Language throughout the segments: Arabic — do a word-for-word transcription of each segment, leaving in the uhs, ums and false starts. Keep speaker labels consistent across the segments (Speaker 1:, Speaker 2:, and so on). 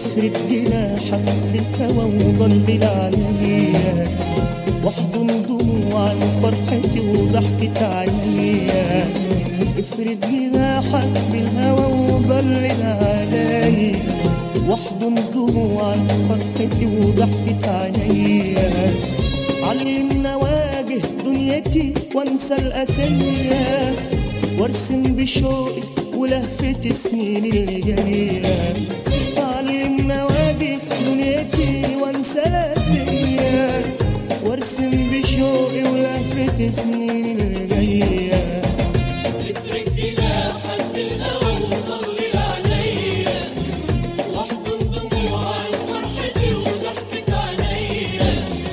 Speaker 1: افرد جناحك للهوى وضلل عليا، واحضن دموع فرحتي وضحكة عينيا. افرد جناحك للهوى وضلل عليا، واحضن دموع فرحتي وضحكة عينيا. علمنا واجه دنيتي وانسى القاسية، وارسم بشوقي ولهفة سنين اللي جاية. علمنا واجه دنيتي وانسى القاسية، وارسم بشوقي ولهفة سنين اللي جاية.
Speaker 2: افرد جناحك بالهوى وضلل عليا، واحضن دموع فرحتي وضحكة عينيا.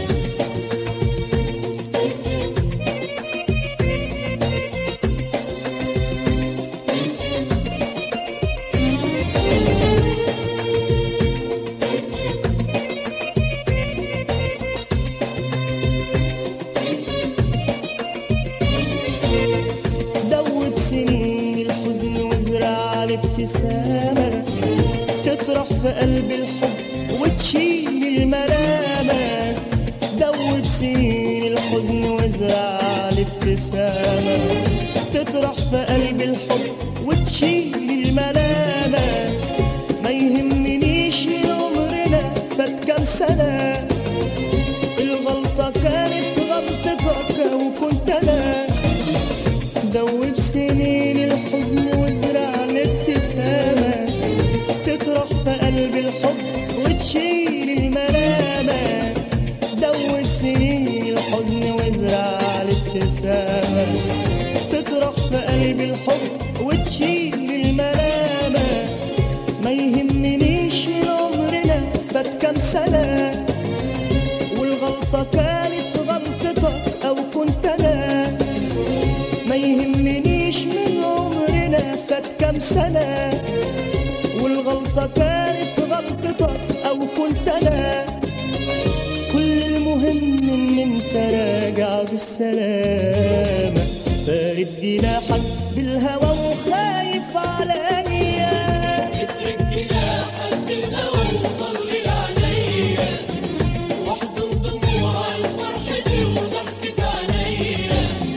Speaker 1: دوب سنين الحزن وازرع الابتسامة، تطرح في قلب الحب وتشيل الملامة. دوب سنين الحزن وازرع الابتسامة، تطرح في قلب الحب وتشيل الملامة. ما يهمنيش من عمرنا فات كام سنة، الغلطة كانت غلطتك وكنت أنا. دوب سنين الحزن وازرع الابتسامة، تطرح في قلب الحب وتشيل الملامة. دوب سنين الحزن وازرع الابتسامة، تطرح في قلب الحب وتشيل الملامة. ما يهمنيش من عمرنا فات كام سنة، والغلطة كانت غلطتك أو كنت أنا. ما يهمنيش من عمرنا فات كام سنة، والغلطة كانت غلطتك أو كنت أنا. كل المهم إن أنت راجع بالسلامة، فارد جناحك بالهوى وخايف عليا.
Speaker 2: افرد جناحك بالهوى وضلل عليا، واحضن دموع فرحتي وضحكة عينيا.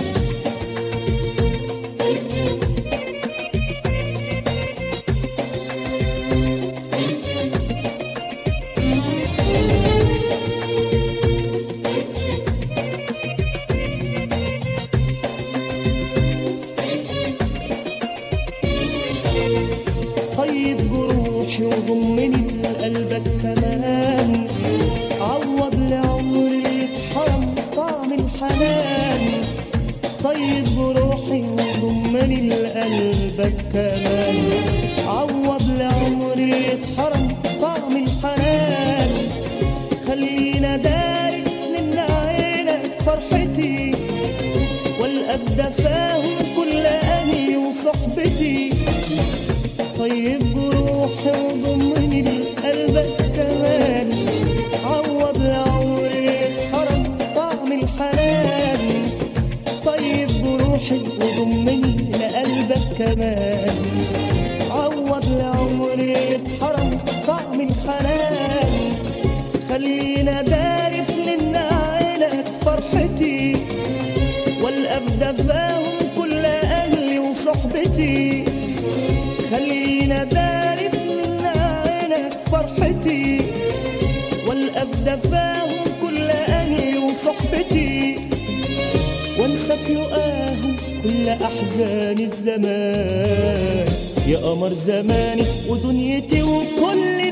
Speaker 1: طيب جروحي وضمني لقلبك كمان، عوض لعمري اتحرم طعم الحنان. طيب جروحي وضمني لقلبك كمان، عوض لعمري اتحرم طعم الحنان. خلينا دارس من عينك فرحتي، والقى في دفاهم كل أهلي وصحبتي. طيب جروحي وضمني لقلبك كمان، عوض لعمري اتحرم طعم الحنان. طيب جروحي وضمني لقلبك كمان، عوض لعمري اتحرم طعم الحنان. خلينا دارس من عينك فرحتي، والقى في دفاهم كل أهلي وصحبتي. خلينا دارس من عينك فرحتي، والقى في دفاهم كل أهلي وصحبتي. وانسى في لقاهم كل أحزان الزمان، يا قمر زماني ودنيتي وكل